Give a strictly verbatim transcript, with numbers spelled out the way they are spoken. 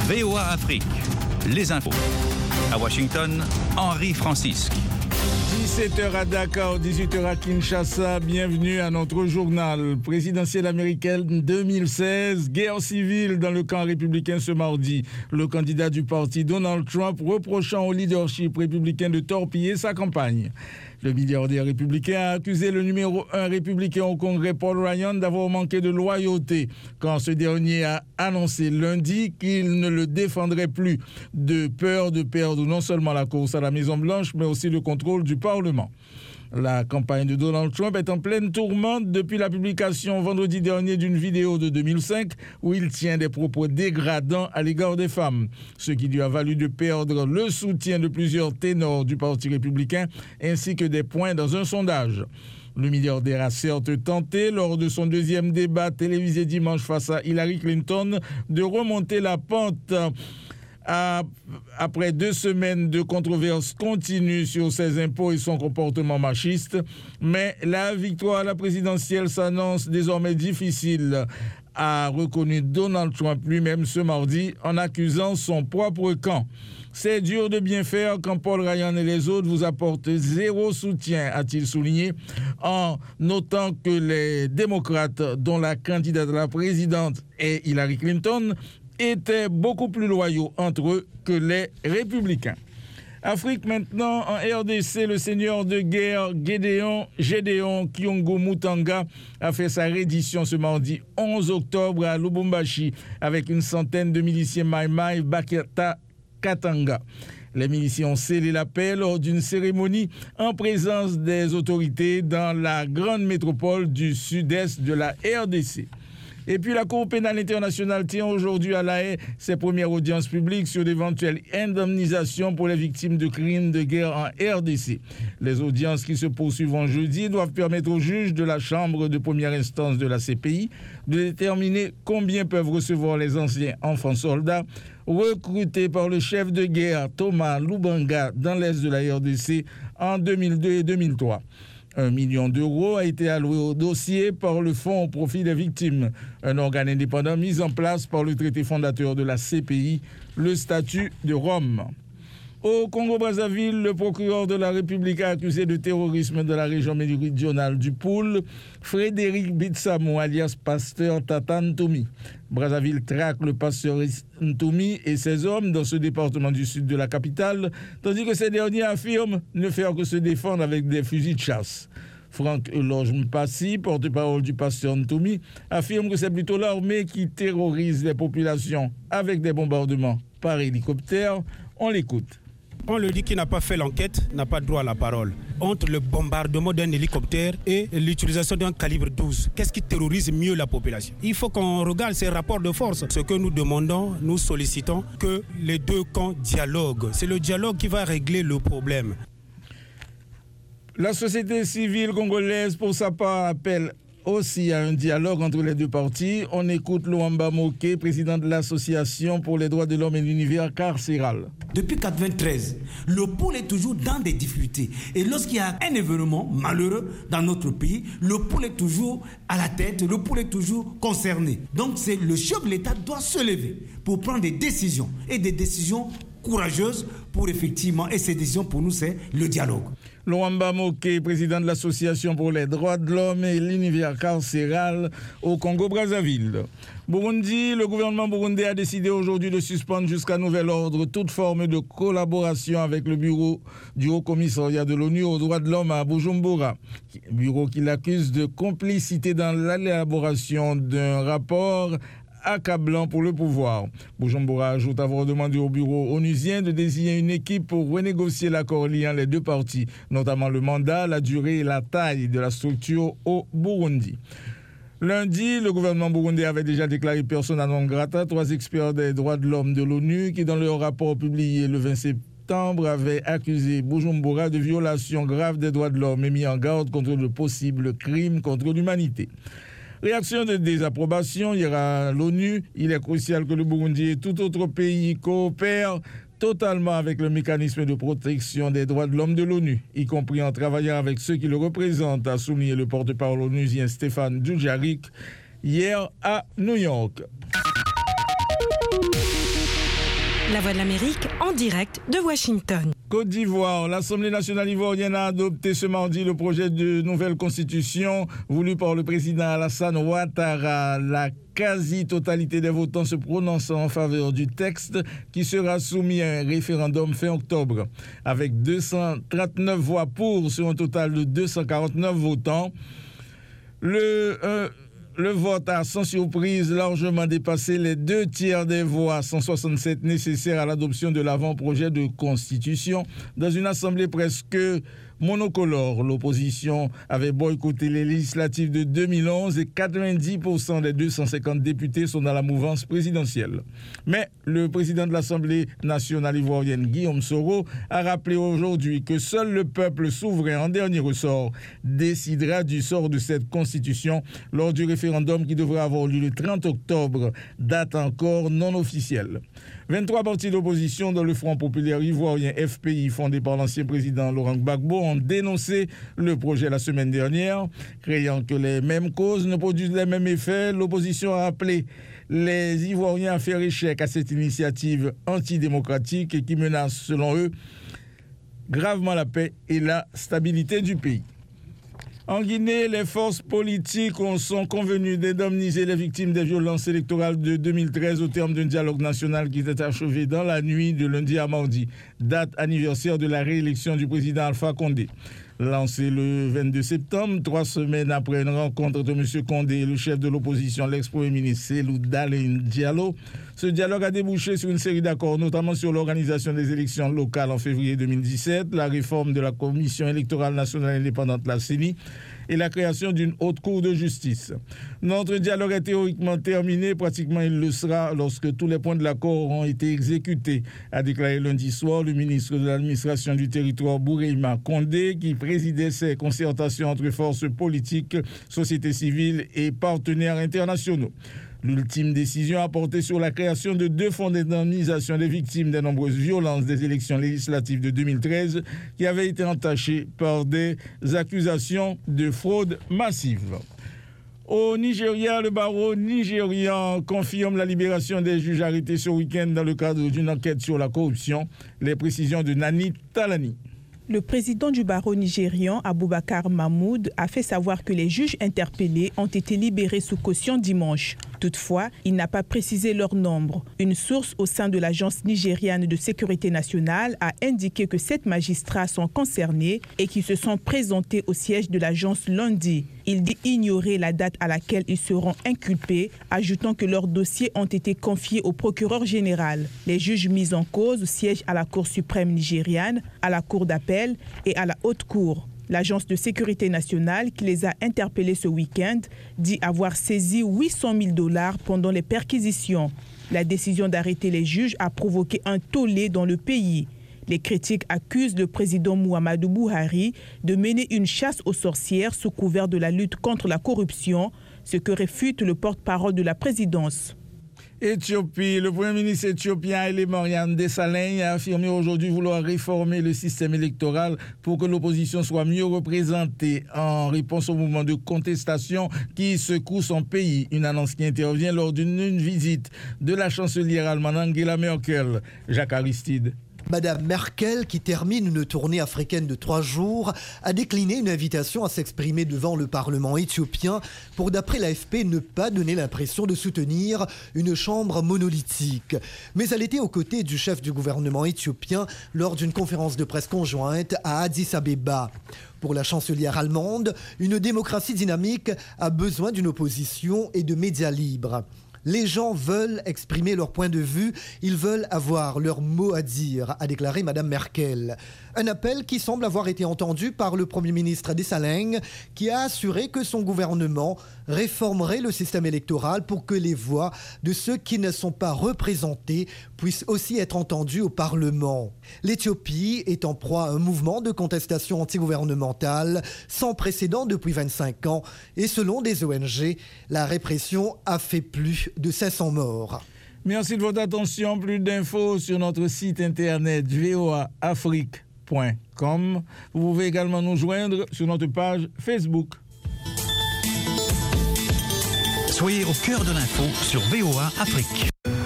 V O A Afrique, les infos. À Washington, Henri Francisque. dix-sept heures à Dakar, dix-huit heures à Kinshasa. Bienvenue à notre journal. Présidentielle américaine deux mille seize, guerre civile dans le camp républicain ce mardi. Le candidat du parti Donald Trump reprochant au leadership républicain de torpiller sa campagne. Le milliardaire républicain a accusé le numéro un républicain au Congrès, Paul Ryan, d'avoir manqué de loyauté quand ce dernier a annoncé lundi qu'il ne le défendrait plus de peur de perdre non seulement la course à la Maison-Blanche, mais aussi le contrôle du Parlement. La campagne de Donald Trump est en pleine tourmente depuis la publication vendredi dernier d'une vidéo de deux mille cinq où il tient des propos dégradants à l'égard des femmes, ce qui lui a valu de perdre le soutien de plusieurs ténors du Parti républicain ainsi que des points dans un sondage. Le milliardaire a certes tenté, lors de son deuxième débat télévisé dimanche face à Hillary Clinton, de remonter la pente après deux semaines de controverses continues sur ses impôts et son comportement machiste, mais la victoire à la présidentielle s'annonce désormais difficile, a reconnu Donald Trump lui-même ce mardi en accusant son propre camp. C'est dur de bien faire quand Paul Ryan et les autres vous apportent zéro soutien, a-t-il souligné, en notant que les démocrates, dont la candidate à la présidente est Hillary Clinton, étaient beaucoup plus loyaux entre eux que les républicains. Afrique maintenant, en R D C, le seigneur de guerre Gédéon, Gédéon Kyongo-Mutanga a fait sa reddition ce mardi onze octobre à Lubumbashi avec une centaine de miliciens Maï-Maï Baketa Katanga. Les miliciens ont scellé la paix lors d'une cérémonie en présence des autorités dans la grande métropole du sud-est de la R D C. Et puis la Cour pénale internationale tient aujourd'hui à La Haye ses premières audiences publiques sur d'éventuelles indemnisations pour les victimes de crimes de guerre en R D C. Les audiences qui se poursuivront jeudi doivent permettre aux juges de la Chambre de première instance de la C P I de déterminer combien peuvent recevoir les anciens enfants soldats recrutés par le chef de guerre Thomas Lubanga dans l'est de la R D C en deux mille deux et deux mille trois. Un million d'euros a été alloué au dossier par le Fonds au profit des victimes, un organe indépendant mis en place par le traité fondateur de la C P I, le statut de Rome. Au Congo-Brazzaville, le procureur de la République a accusé de terrorisme de la région méridionale du Poul, Frédéric Bitsamou, alias Pasteur Tata Ntoumi. Brazzaville traque le pasteur Ntoumi et ses hommes dans ce département du sud de la capitale, tandis que ces derniers affirment ne faire que se défendre avec des fusils de chasse. Franck Eloge Mpassi, porte-parole du pasteur Ntoumi, affirme que c'est plutôt l'armée qui terrorise les populations avec des bombardements par hélicoptère. On l'écoute. On le dit qui n'a pas fait l'enquête n'a pas droit à la parole. Entre le bombardement d'un hélicoptère et l'utilisation d'un calibre douze, qu'est-ce qui terrorise mieux la population? Il faut qu'on regarde ces rapports de force. Ce que nous demandons, nous sollicitons que les deux camps dialoguent. C'est le dialogue qui va régler le problème. La société civile congolaise, pour sa part, appelle aussi à un dialogue entre les deux parties. On écoute Luamba Moké, président de l'Association pour les droits de l'homme et l'univers carcéral. Depuis mille neuf cent quatre-vingt-treize, le pôle est toujours dans des difficultés. Et lorsqu'il y a un événement malheureux dans notre pays, le pôle est toujours à la tête, le pôle est toujours concerné. Donc c'est le chef de l'État doit se lever pour prendre des décisions et des décisions courageuses pour effectivement, et ces décisions pour nous c'est le dialogue. Luamba Moké, président de l'Association pour les droits de l'homme et l'univers carcéral au Congo-Brazzaville. Burundi, le gouvernement burundais a décidé aujourd'hui de suspendre jusqu'à nouvel ordre toute forme de collaboration avec le bureau du Haut-Commissariat de l'ONU aux droits de l'homme à Bujumbura, bureau qui l'accuse de complicité dans l'élaboration d'un rapport accablant pour le pouvoir. Bujumbura ajoute avoir demandé au bureau onusien de désigner une équipe pour renégocier l'accord liant les deux parties, notamment le mandat, la durée et la taille de la structure au Burundi. Lundi, le gouvernement burundais avait déjà déclaré persona non grata trois experts des droits de l'homme de l'ONU qui, dans leur rapport publié le vingt septembre, avaient accusé Bujumbura de violation grave des droits de l'homme et mis en garde contre de possibles crimes contre l'humanité. Réaction de désapprobation hier à l'ONU, il est crucial que le Burundi et tout autre pays coopèrent totalement avec le mécanisme de protection des droits de l'homme de l'ONU, y compris en travaillant avec ceux qui le représentent, a souligné le porte-parole onusien Stéphane Dujarric hier à New York. La Voix de l'Amérique en direct de Washington. Côte d'Ivoire, l'Assemblée nationale ivoirienne a adopté ce mardi le projet de nouvelle constitution voulu par le président Alassane Ouattara. La quasi-totalité des votants se prononçant en faveur du texte qui sera soumis à un référendum fin octobre. Avec deux cent trente-neuf voix pour sur un total de deux cent quarante-neuf votants, le... Euh, Le vote a sans surprise largement dépassé les deux tiers des voix, cent soixante-sept nécessaires à l'adoption de l'avant-projet de constitution dans une assemblée presque monocolore. L'opposition avait boycotté les législatives de deux mille onze et quatre-vingt-dix pour cent des deux cent cinquante députés sont dans la mouvance présidentielle. Mais le président de l'Assemblée nationale ivoirienne, Guillaume Soro, a rappelé aujourd'hui que seul le peuple souverain en dernier ressort décidera du sort de cette constitution lors du référendum qui devrait avoir lieu le trente octobre, date encore non officielle. vingt-trois partis d'opposition dans le Front populaire ivoirien F P I, fondé par l'ancien président Laurent Gbagbo, ont dénoncé le projet la semaine dernière, créant que les mêmes causes ne produisent les mêmes effets. L'opposition a appelé les Ivoiriens à faire échec à cette initiative antidémocratique et qui menace, selon eux, gravement la paix et la stabilité du pays. En Guinée, les forces politiques sont convenues d'indemniser les victimes des violences électorales de deux mille treize au terme d'un dialogue national qui s'est achevé dans la nuit de lundi à mardi, date anniversaire de la réélection du président Alpha Condé. Lancé le vingt-deux septembre, trois semaines après une rencontre de M. Condé et le chef de l'opposition, l'ex-premier ministre Cellou Dalein Diallo, ce dialogue a débouché sur une série d'accords, notamment sur l'organisation des élections locales en février deux mille dix-sept, la réforme de la Commission électorale nationale indépendante, la C E N I, et la création d'une haute cour de justice. Notre dialogue est théoriquement terminé, pratiquement il le sera lorsque tous les points de l'accord auront été exécutés, a déclaré lundi soir le ministre de l'administration du territoire Boureima Condé, qui présidait ces concertations entre forces politiques, société civile et partenaires internationaux. L'ultime décision a porté sur la création de deux fonds d'indemnisation des victimes des nombreuses violences des élections législatives de deux mille treize qui avaient été entachées par des accusations de fraude massive. Au Nigeria, le barreau nigérian confirme la libération des juges arrêtés ce week-end dans le cadre d'une enquête sur la corruption. Les précisions de Nani Talani. Le président du barreau nigérian, Aboubakar Mahmoud, a fait savoir que les juges interpellés ont été libérés sous caution dimanche. Toutefois, il n'a pas précisé leur nombre. Une source au sein de l'Agence nigériane de sécurité nationale a indiqué que sept magistrats sont concernés et qui se sont présentés au siège de l'agence lundi. Il dit ignorer la date à laquelle ils seront inculpés, ajoutant que leurs dossiers ont été confiés au procureur général. Les juges mis en cause siègent à la Cour suprême nigériane, à la Cour d'appel et à la Haute Cour. L'Agence de sécurité nationale, qui les a interpellés ce week-end, dit avoir saisi huit cent mille dollars pendant les perquisitions. La décision d'arrêter les juges a provoqué un tollé dans le pays. Les critiques accusent le président Muhammadu Buhari de mener une chasse aux sorcières sous couvert de la lutte contre la corruption, ce que réfute le porte-parole de la présidence. Éthiopie, le Premier ministre éthiopien Haile Mariam Desalegn a affirmé aujourd'hui vouloir réformer le système électoral pour que l'opposition soit mieux représentée en réponse au mouvement de contestation qui secoue son pays. Une annonce qui intervient lors d'une visite de la chancelière allemande Angela Merkel. Jacques Aristide. Madame Merkel, qui termine une tournée africaine de trois jours, a décliné une invitation à s'exprimer devant le Parlement éthiopien pour, d'après l'A F P, ne pas donner l'impression de soutenir une chambre monolithique. Mais elle était aux côtés du chef du gouvernement éthiopien lors d'une conférence de presse conjointe à Addis Abeba. Pour la chancelière allemande, une démocratie dynamique a besoin d'une opposition et de médias libres. Les gens veulent exprimer leur point de vue, ils veulent avoir leur mot à dire, a déclaré Madame Merkel. Un appel qui semble avoir été entendu par le Premier ministre Desalegn, qui a assuré que son gouvernement réformerait le système électoral pour que les voix de ceux qui ne sont pas représentés puissent aussi être entendues au Parlement. L'Éthiopie est en proie à un mouvement de contestation antigouvernementale sans précédent depuis vingt-cinq ans et selon des O N G, la répression a fait plus de cinq cents morts. Merci de votre attention. Plus d'infos sur notre site internet v o a afrique point com. Vous pouvez également nous joindre sur notre page Facebook. Soyez au cœur de l'info sur V O A Afrique.